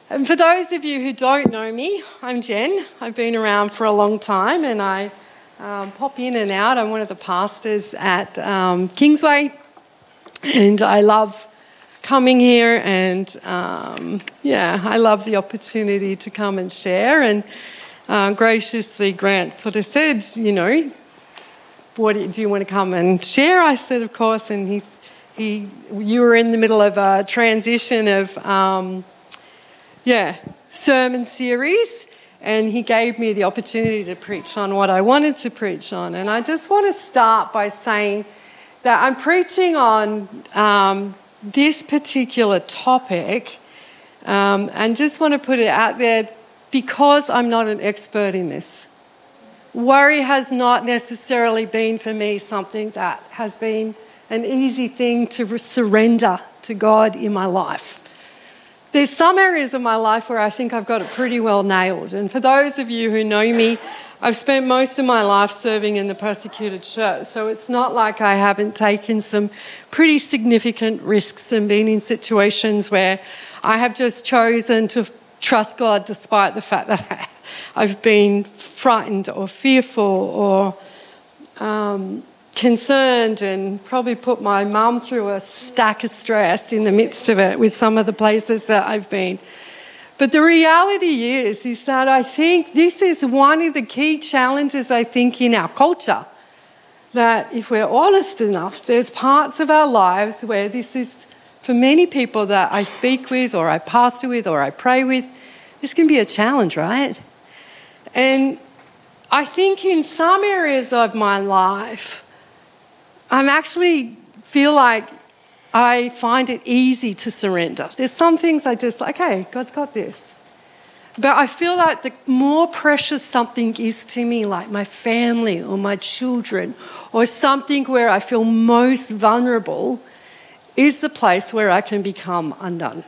And for those of you who don't know me, I'm Jen. I've been around for a long time and I pop in and out. I'm one of the pastors at Kingsway and I love coming here and I love the opportunity to come and share. And graciously Grant sort of said, what do you want to come and share? I said, of course. And you were in the middle of a transition of sermon series, and he gave me the opportunity to preach on what I wanted to preach on. And I just want to start by saying that I'm preaching on this particular topic and just want to put it out there because I'm not an expert in this. Worry has not necessarily been for me something that has been an easy thing to surrender to God in my life. There's some areas of my life where I think I've got it pretty well nailed. And for those of you who know me, I've spent most of my life serving in the persecuted church. So it's not like I haven't taken some pretty significant risks and been in situations where I have just chosen to trust God despite the fact that I've been frightened or fearful or concerned and probably put my mum through a stack of stress in the midst of it with some of the places that I've been. But the reality is that I think this is one of the key challenges, I think, in our culture. That if we're honest enough, there's parts of our lives where this is, for many people that I speak with or I pastor with or I pray with, this can be a challenge, right? And I think in some areas of my life, I'm actually feel like I find it easy to surrender. There's some things I just like, okay, God's got this. But I feel like the more precious something is to me, like my family or my children, or something where I feel most vulnerable, is the place where I can become undone.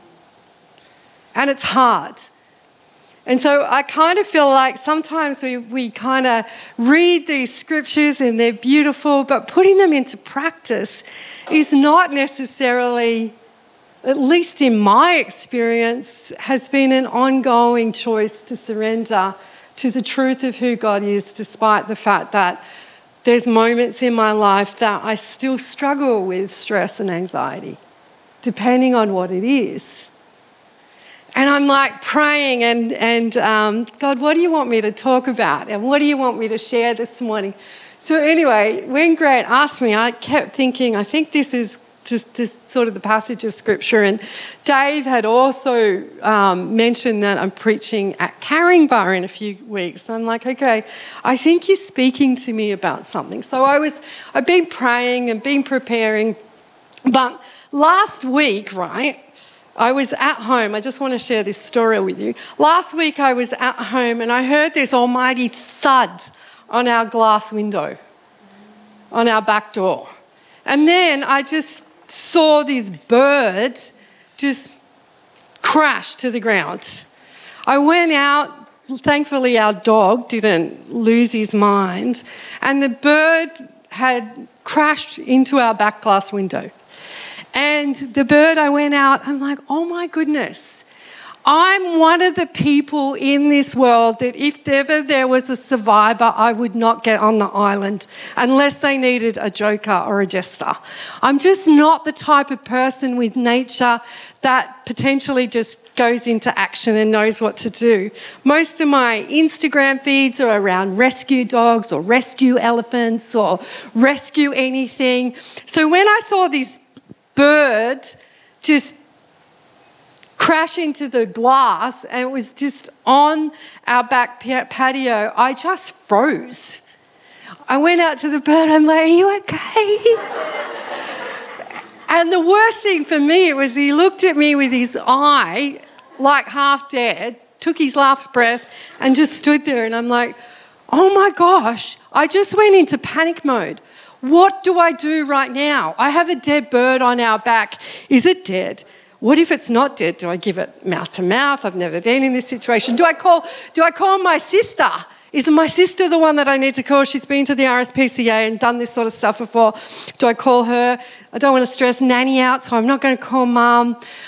And it's hard. And so I kind of feel like sometimes we kind of read these scriptures and they're beautiful, but putting them into practice is not necessarily, at least in my experience, has been an ongoing choice to surrender to the truth of who God is, despite the fact that there's moments in my life that I still struggle with stress and anxiety, depending on what it is. And I'm like praying and God, what do you want me to talk about? And what do you want me to share this morning? So anyway, when Grant asked me, I kept thinking, I think this is just this sort of the passage of Scripture. And Dave had also mentioned that I'm preaching at Caringbah in a few weeks. And I'm like, okay, I think you're speaking to me about something. So I've been praying and been preparing. But last week, right, I was at home. I just want to share this story with you. Last week I was at home and I heard this almighty thud on our glass window, on our back door. And then I just saw this bird just crash to the ground. I went out. Thankfully, our dog didn't lose his mind. And the bird had crashed into our back glass window. And the bird, I went out, I'm like, oh my goodness. I'm one of the people in this world that if ever there was a survivor, I would not get on the island unless they needed a joker or a jester. I'm just not the type of person with nature that potentially just goes into action and knows what to do. Most of my Instagram feeds are around rescue dogs or rescue elephants or rescue anything. So when I saw this bird just crash into the glass and it was just on our back patio, I just froze. I went out to the bird, I'm like, are you okay? And the worst thing for me was he looked at me with his eye like half dead, took his last breath and just stood there, and I'm like, oh my gosh, I just went into panic mode. What do I do right now? I have a dead bird on our back. Is it dead? What if it's not dead? Do I give it mouth to mouth? I've never been in this situation. Do I call my sister? Is my sister the one that I need to call? She's been to the RSPCA and done this sort of stuff before. Do I call her? I don't want to stress Nanny out, so I'm not going to call Mum.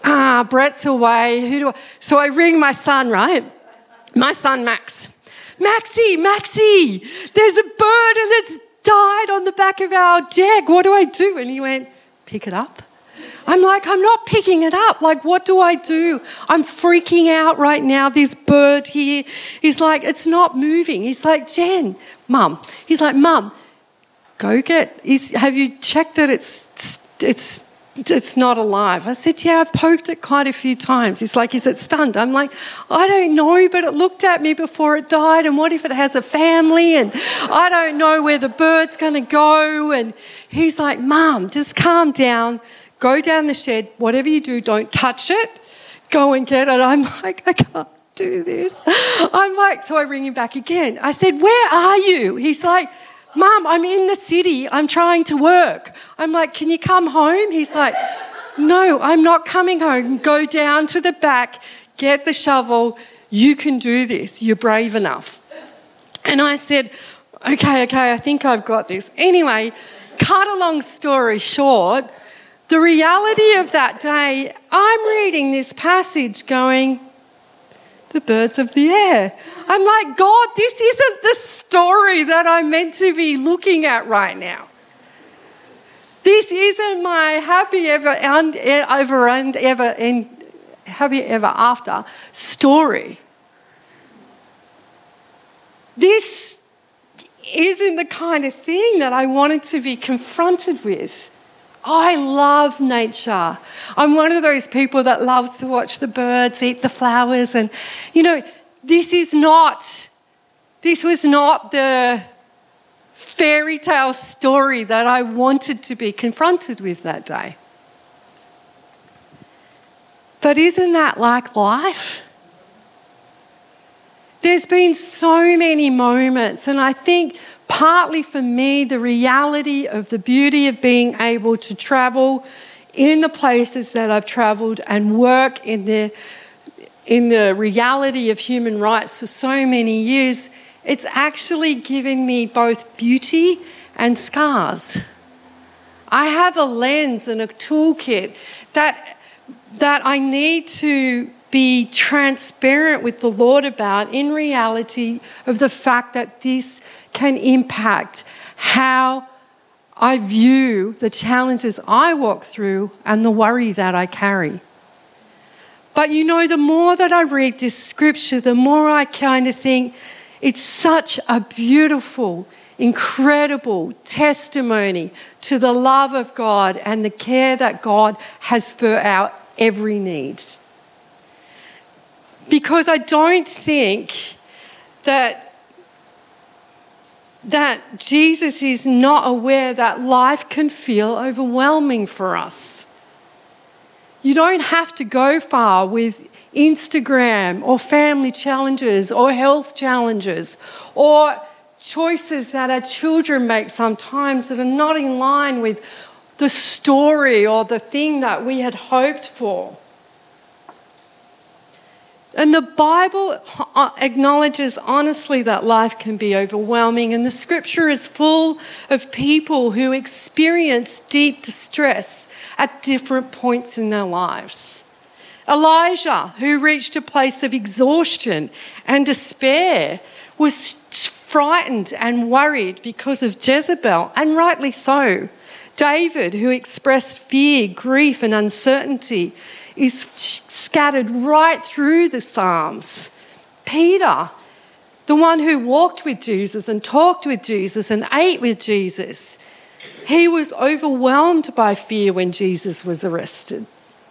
Brett's away. So I ring my son, right? My son, Max. Maxie, there's a bird and it's died on the back of our deck. What do I do? And he went, pick it up. I'm like, I'm not picking it up. Like, what do I do? I'm freaking out right now. This bird here. He's like, it's not moving. He's like, Jen, Mum. He's like, Mum, go have you checked that it's not alive? I said, yeah, I've poked it quite a few times. He's like, is it stunned? I'm like, I don't know, but it looked at me before it died, and what if it has a family, and I don't know where the bird's going to go. And he's like, Mum, just calm down. Go down the shed. Whatever you do, don't touch it. Go and get it. I'm like, I can't do this. I'm like, so I ring him back again. I said, where are you? He's like, Mum, I'm in the city. I'm trying to work. I'm like, can you come home? He's like, no, I'm not coming home. Go down to the back, get the shovel. You can do this. You're brave enough. And I said, okay, I think I've got this. Anyway, cut a long story short, the reality of that day, I'm reading this passage going, the birds of the air. I'm like, God, this isn't the story that I'm meant to be looking at right now. This isn't my happy ever after story. This isn't the kind of thing that I wanted to be confronted with. I love nature. I'm one of those people that loves to watch the birds, eat the flowers. And, this was not the fairy tale story that I wanted to be confronted with that day. But isn't that like life? There's been so many moments, and I think partly for me, the reality of the beauty of being able to travel in the places that I've travelled and work in the reality of human rights for so many years, it's actually given me both beauty and scars. I have a lens and a toolkit that I need to be transparent with the Lord about in reality of the fact that this can impact how I view the challenges I walk through and the worry that I carry. But the more that I read this scripture, the more I kind of think it's such a beautiful, incredible testimony to the love of God and the care that God has for our every need. Because I don't think that Jesus is not aware that life can feel overwhelming for us. You don't have to go far with Instagram or family challenges or health challenges or choices that our children make sometimes that are not in line with the story or the thing that we had hoped for. And the Bible acknowledges honestly that life can be overwhelming, and the scripture is full of people who experience deep distress at different points in their lives. Elijah, who reached a place of exhaustion and despair, was frightened and worried because of Jezebel, and rightly so. David, who expressed fear, grief, and uncertainty, is scattered right through the Psalms. Peter, the one who walked with Jesus and talked with Jesus and ate with Jesus, he was overwhelmed by fear when Jesus was arrested.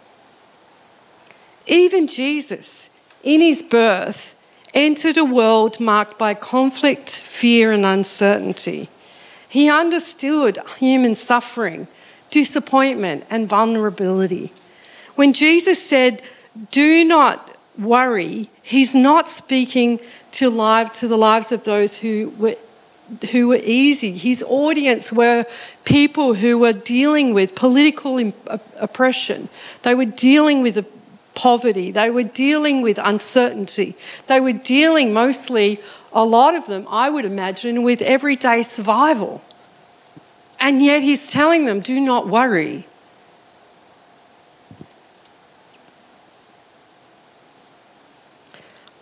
Even Jesus, in his birth, entered a world marked by conflict, fear, and uncertainty. He understood human suffering, disappointment, and vulnerability. When Jesus said, "Do not worry," he's not speaking to the lives of those who were easy. His audience were people who were dealing with political oppression. They were dealing with poverty. They were dealing with uncertainty. They were dealing mostly, a lot of them, I would imagine, with everyday survival. And yet he's telling them, do not worry.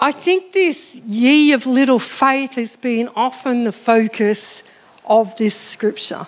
I think this ye of little faith has been often the focus of this scripture.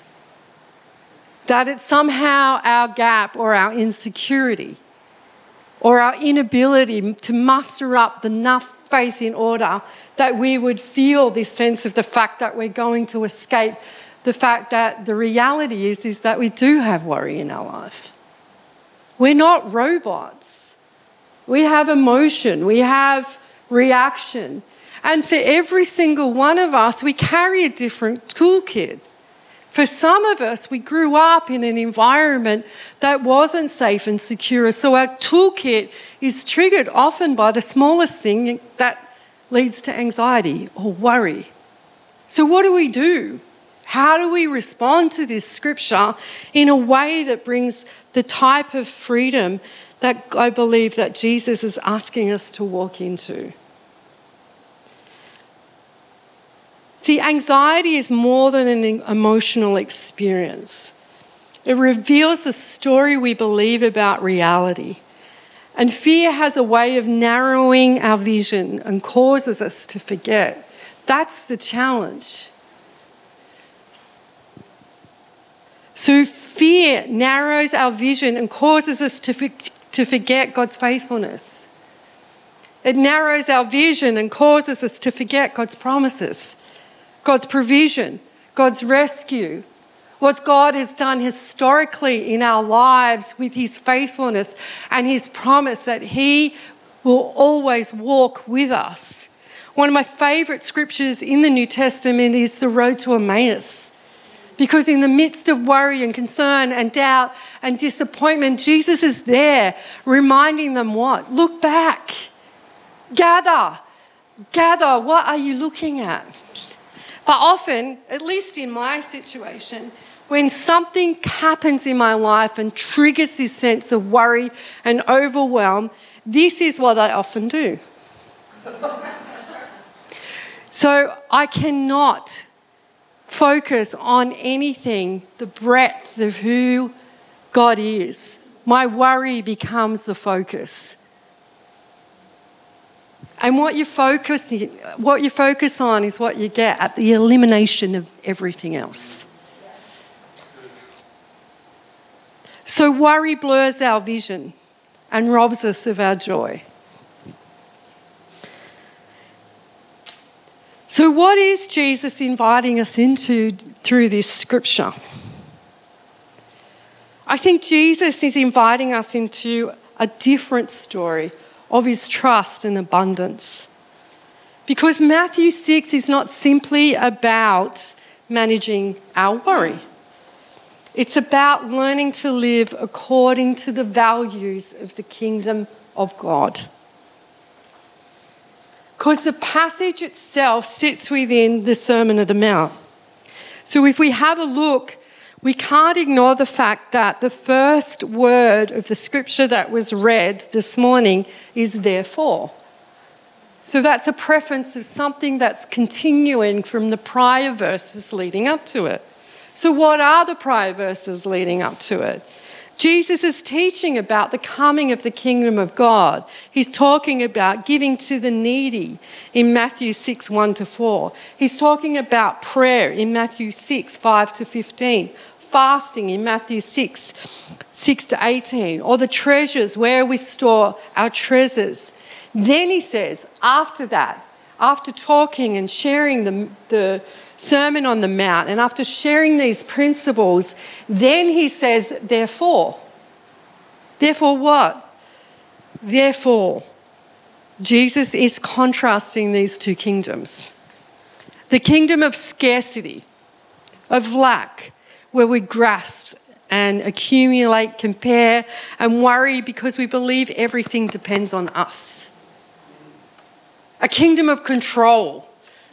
That it's somehow our gap or our insecurity or our inability to muster up enough faith in order that we would feel this sense of the fact that we're going to escape the fact that the reality is that we do have worry in our life. We're not robots. We have emotion. We have reaction. And for every single one of us, we carry a different toolkit. For some of us, we grew up in an environment that wasn't safe and secure. So our toolkit is triggered often by the smallest thing that leads to anxiety or worry. So what do? How do we respond to this scripture in a way that brings the type of freedom that I believe that Jesus is asking us to walk into? See, anxiety is more than an emotional experience. It reveals the story we believe about reality. And fear has a way of narrowing our vision and causes us to forget. That's the challenge. So fear narrows our vision and causes us to forget God's faithfulness. It narrows our vision and causes us to forget God's promises, God's provision, God's rescue, what God has done historically in our lives with his faithfulness and his promise that he will always walk with us. One of my favourite scriptures in the New Testament is the road to Emmaus. Because in the midst of worry and concern and doubt and disappointment, Jesus is there reminding them what? Look back. Gather. What are you looking at? But often, at least in my situation, when something happens in my life and triggers this sense of worry and overwhelm, this is what I often do. So I cannot focus on anything, the breadth of who God is. My worry becomes the focus. And what you focus on is what you get at the elimination of everything else. So worry blurs our vision and robs us of our joy. So what is Jesus inviting us into through this scripture? I think Jesus is inviting us into a different story of his trust and abundance. Because Matthew 6 is not simply about managing our worry. It's about learning to live according to the values of the kingdom of God. Because the passage itself sits within the Sermon on the Mount. So if we have a look, we can't ignore the fact that the first word of the scripture that was read this morning is therefore. So that's a preference of something that's continuing from the prior verses leading up to it. So what are the prior verses leading up to it? Jesus is teaching about the coming of the kingdom of God. He's talking about giving to the needy in Matthew 6, 1-4. He's talking about prayer in Matthew 6, 5-15. Fasting in Matthew 6, 6-18. Or the treasures, where we store our treasures. Then he says, after that, after talking and sharing the Sermon on the Mount, and after sharing these principles, then he says, therefore. Therefore what? Therefore, Jesus is contrasting these two kingdoms. The kingdom of scarcity, of lack, where we grasp and accumulate, compare, and worry because we believe everything depends on us. A kingdom of control,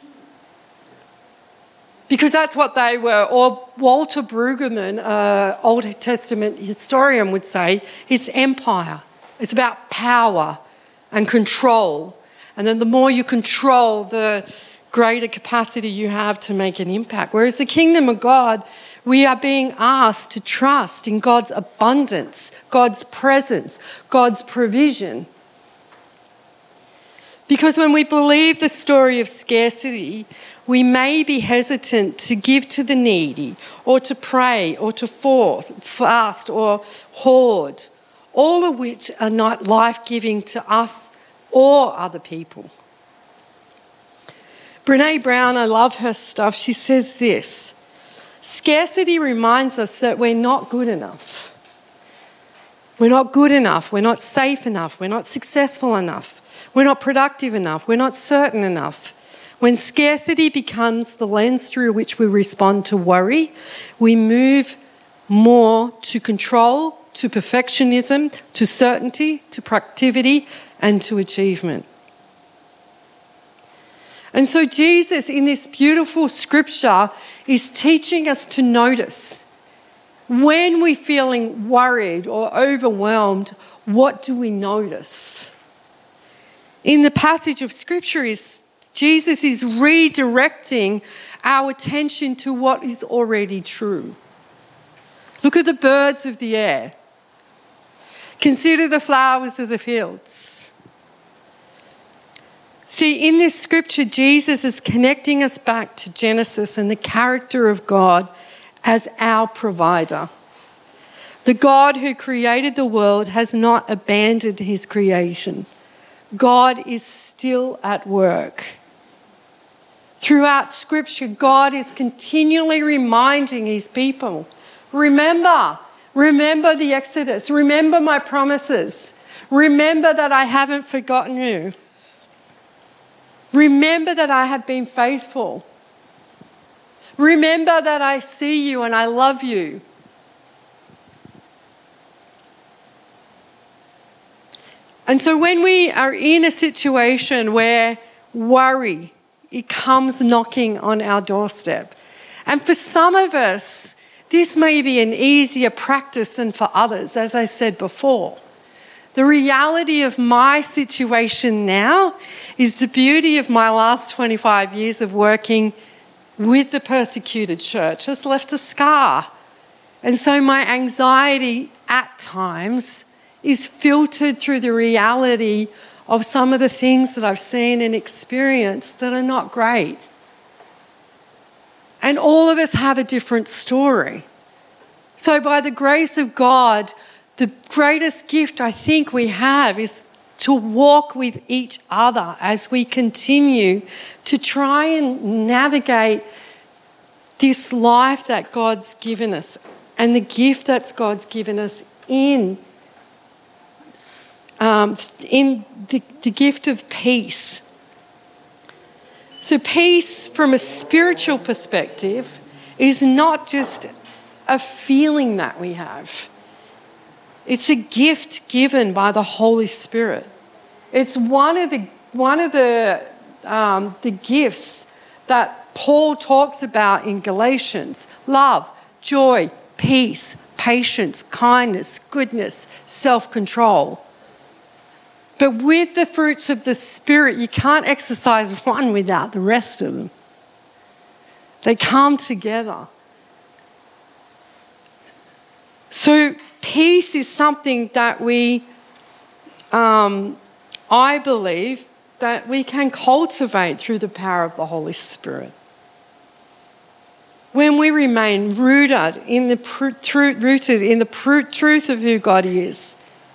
because that's what they were. Or Walter Brueggemann, Old Testament historian, would say, it's empire. It's about power and control. And then the more you control, the greater capacity you have to make an impact. Whereas the kingdom of God, we are being asked to trust in God's abundance, God's presence, God's provision. Because when we believe the story of scarcity, we may be hesitant to give to the needy, or to pray, or to fast, or hoard, all of which are not life-giving to us or other people. Brené Brown, I love her stuff. She says this: scarcity reminds us that we're not good enough. We're not good enough. We're not safe enough. We're not successful enough. We're not productive enough. We're not certain enough. When scarcity becomes the lens through which we respond to worry, we move more to control, to perfectionism, to certainty, to productivity, and to achievement. And so Jesus, in this beautiful scripture, is teaching us to notice when we're feeling worried or overwhelmed, what do we notice? In the passage of scripture, Jesus is redirecting our attention to what is already true. Look at the birds of the air. Consider the flowers of the fields. See, in this scripture, Jesus is connecting us back to Genesis and the character of God as our provider. The God who created the world has not abandoned his creation. God is still at work. Throughout Scripture, God is continually reminding his people, remember the Exodus, remember my promises, remember that I haven't forgotten you, remember that I have been faithful. Remember that I see you and I love you. And so when we are in a situation where worry, it comes knocking on our doorstep. And for some of us, this may be an easier practice than for others, as I said before. The reality of my situation now is the beauty of my last 25 years of working with the persecuted church has left a scar. And so my anxiety at times is filtered through the reality of some of the things that I've seen and experienced that are not great. And all of us have a different story. So by the grace of God, the greatest gift I think we have is to walk with each other as we continue to try and navigate this life that God's given us and the gift that God's given us in the gift of peace. So peace from a spiritual perspective is not just a feeling that we have. It's a gift given by the Holy Spirit. It's one of the gifts that Paul talks about in Galatians: love, joy, peace, patience, kindness, goodness, self-control. But with the fruits of the Spirit, you can't exercise one without the rest of them. They come together. So peace is something that I believe, that we can cultivate through the power of the Holy Spirit. When we remain rooted in the truth of who God is.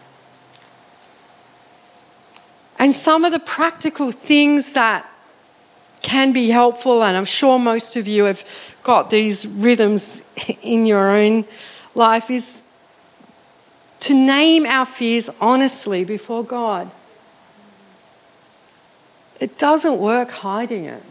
And some of the practical things that can be helpful, and I'm sure most of you have got these rhythms in your own life, is to name our fears honestly before God. It doesn't work hiding it.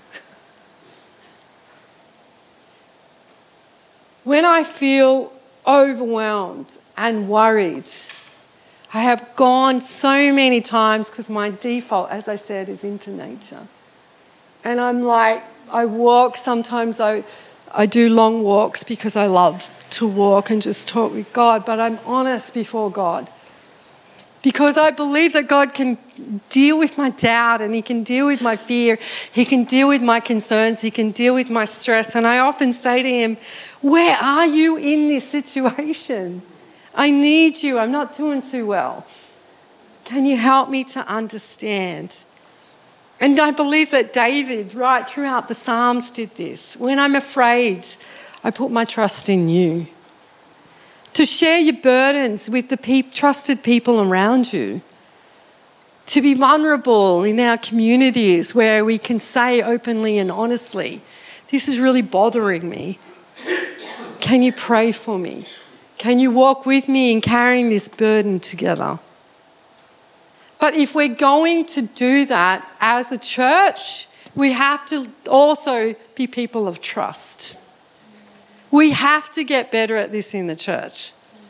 When I feel overwhelmed and worried, I have gone so many times, because my default, as I said, is into nature. And I'm like, I walk, sometimes I do long walks because I love to walk and just talk with God, but I'm honest before God. Because I believe that God can deal with my doubt, and he can deal with my fear. He can deal with my concerns. He can deal with my stress. And I often say to him, where are you in this situation? I need you. I'm not doing too well. Can you help me to understand? And I believe that David, right throughout the Psalms, did this. When I'm afraid, I put my trust in you. To share your burdens with the trusted people around you. To be vulnerable in our communities where we can say openly and honestly, this is really bothering me. Can you pray for me? Can you walk with me in carrying this burden together? But if we're going to do that as a church, we have to also be people of trust. We have to get better at this in the church.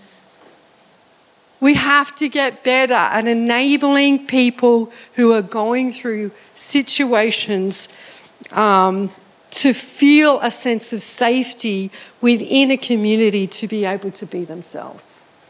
We have to get better at enabling people who are going through situations to feel a sense of safety within a community to be able to be themselves,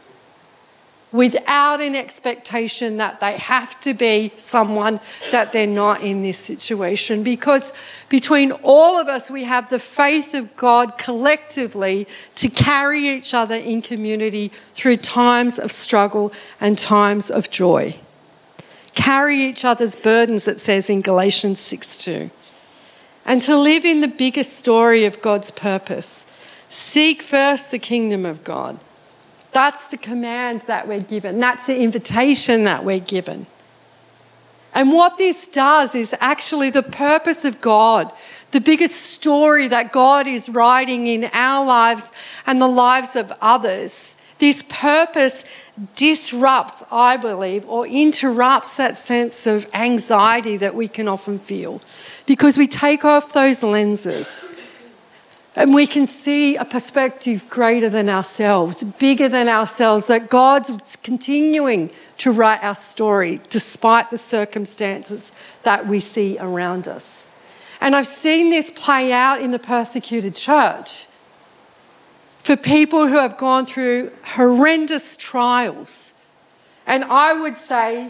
without an expectation that they have to be someone that they're not in this situation. Because between all of us, we have the faith of God collectively to carry each other in community through times of struggle and times of joy. Carry each other's burdens, it says in Galatians 6:2. And to live in the biggest story of God's purpose. Seek first the kingdom of God. That's the command that we're given. That's the invitation that we're given. And what this does is actually the purpose of God, the biggest story that God is writing in our lives and the lives of others. This purpose disrupts, I believe, or interrupts that sense of anxiety that we can often feel because we take off those lenses. And we can see a perspective greater than ourselves, bigger than ourselves, that God's continuing to write our story despite the circumstances that we see around us. And I've seen this play out in the persecuted church for people who have gone through horrendous trials. And I would say,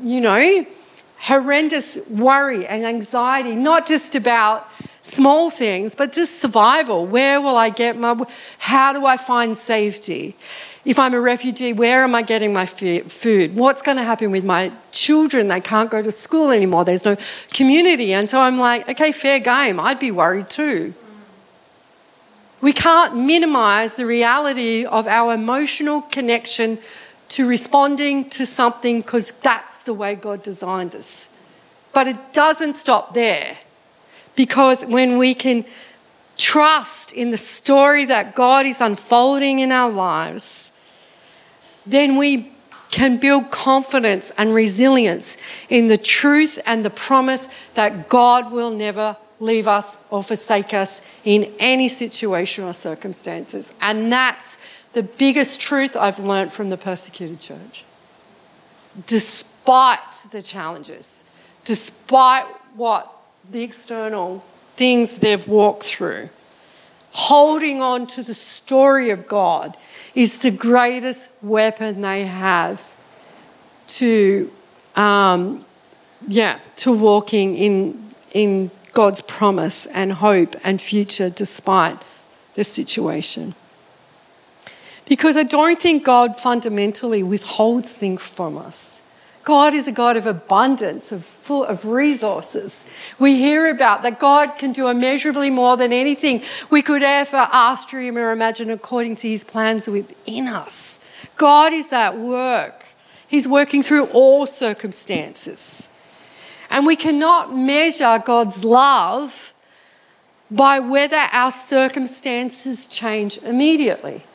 horrendous worry and anxiety, not just about small things, but just survival. Where will I get how do I find safety? If I'm a refugee, where am I getting my food? What's going to happen with my children? They can't go to school anymore. There's no community. And so I'm like, okay, fair game. I'd be worried too. We can't minimize the reality of our emotional connection to responding to something because that's the way God designed us. But it doesn't stop there. Because when we can trust in the story that God is unfolding in our lives, then we can build confidence and resilience in the truth and the promise that God will never leave us or forsake us in any situation or circumstances. And that's the biggest truth I've learned from the persecuted church. Despite the challenges, despite what the external things they've walked through, holding on to the story of God is the greatest weapon they have to walking in God's promise and hope and future despite the situation. Because I don't think God fundamentally withholds things from us. God is a God of abundance, full of resources. We hear about that God can do immeasurably more than anything we could ever ask, dream, or imagine according to his plans within us. God is at work. He's working through all circumstances. And we cannot measure God's love by whether our circumstances change immediately.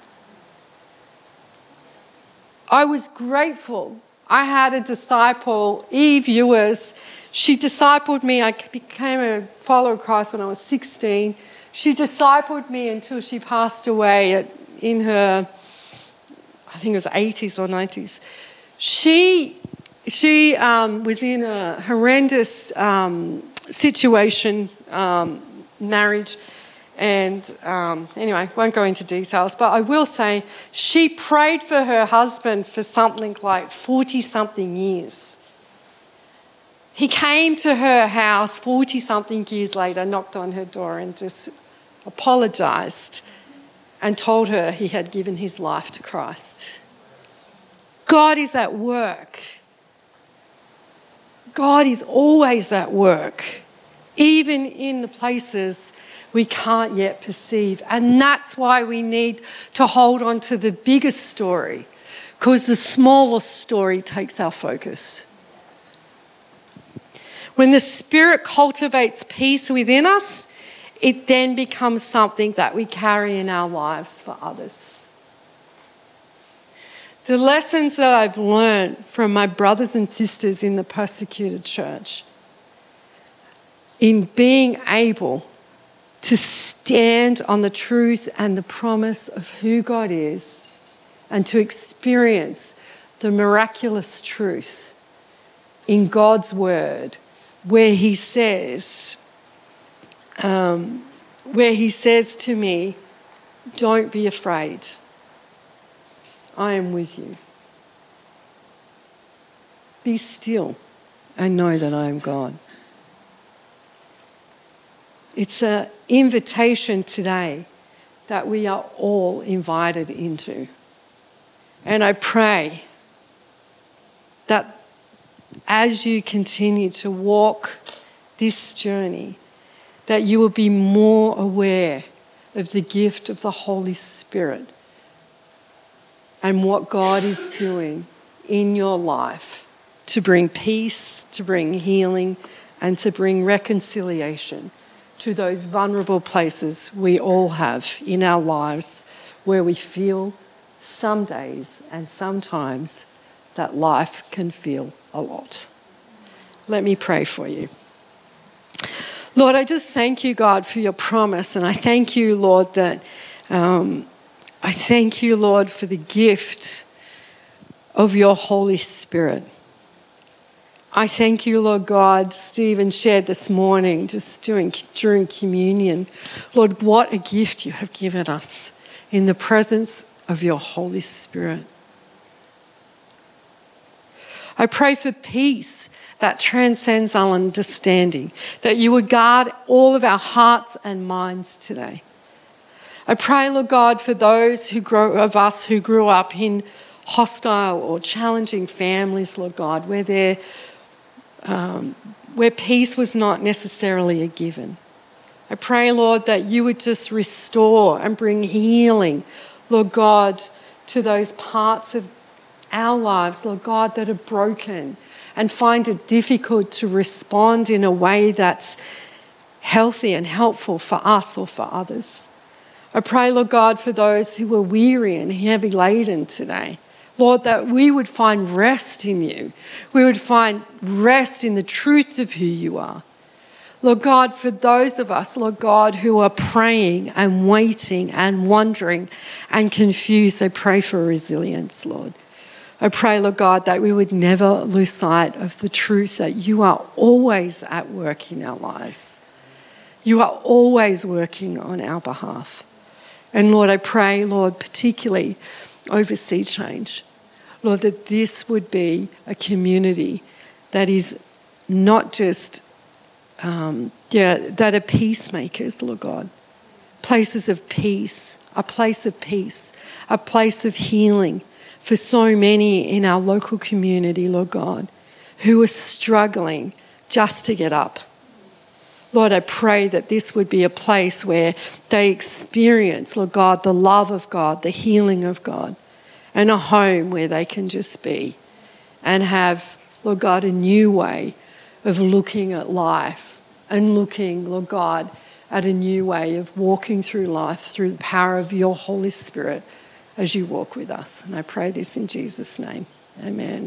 I was grateful. I had a disciple, Eve Ewers. She discipled me. I became a follower of Christ when I was 16. She discipled me until she passed away in her, I think it was 80s or 90s. She was in a horrendous situation, marriage. And anyway, won't go into details, but I will say she prayed for her husband for something like 40-something years. He came to her house 40-something years later, knocked on her door and just apologised and told her he had given his life to Christ. God is at work. God is always at work, even in the places we can't yet perceive. And that's why we need to hold on to the biggest story, because the smaller story takes our focus. When the Spirit cultivates peace within us, it then becomes something that we carry in our lives for others. The lessons that I've learned from my brothers and sisters in the persecuted church, in being able to stand on the truth and the promise of who God is, and to experience the miraculous truth in God's word, where he says to me, don't be afraid. I am with you. Be still and know that I am God. It's an invitation today that we are all invited into. And I pray that as you continue to walk this journey, that you will be more aware of the gift of the Holy Spirit and what God is doing in your life to bring peace, to bring healing, and to bring reconciliation to those vulnerable places we all have in our lives where we feel some days and sometimes that life can feel a lot. Let me pray for you. Lord, I just thank you, God, for your promise. And I thank you, Lord, that I thank you, Lord, for the gift of your Holy Spirit. I thank you, Lord God, Stephen shared this morning, just during communion. Lord, what a gift you have given us in the presence of your Holy Spirit. I pray for peace that transcends our understanding, that you would guard all of our hearts and minds today. I pray, Lord God, for those of us who grew up in hostile or challenging families, Lord God, where peace was not necessarily a given. I pray, Lord, that you would just restore and bring healing, Lord God, to those parts of our lives, Lord God, that are broken and find it difficult to respond in a way that's healthy and helpful for us or for others. I pray, Lord God, for those who are weary and heavy laden today. Lord, that we would find rest in you. We would find rest in the truth of who you are. Lord God, for those of us, Lord God, who are praying and waiting and wondering and confused, I pray for resilience, Lord. I pray, Lord God, that we would never lose sight of the truth that you are always at work in our lives. You are always working on our behalf. And Lord, I pray, Lord, particularly over Sea Change, Lord, that this would be a community that is not just, that are peacemakers, Lord God. Places of peace, a place of peace, a place of healing for so many in our local community, Lord God, who are struggling just to get up. Lord, I pray that this would be a place where they experience, Lord God, the love of God, the healing of God, and a home where they can just be and have, Lord God, a new way of looking at life and looking, Lord God, at a new way of walking through life through the power of your Holy Spirit as you walk with us. And I pray this in Jesus' name. Amen.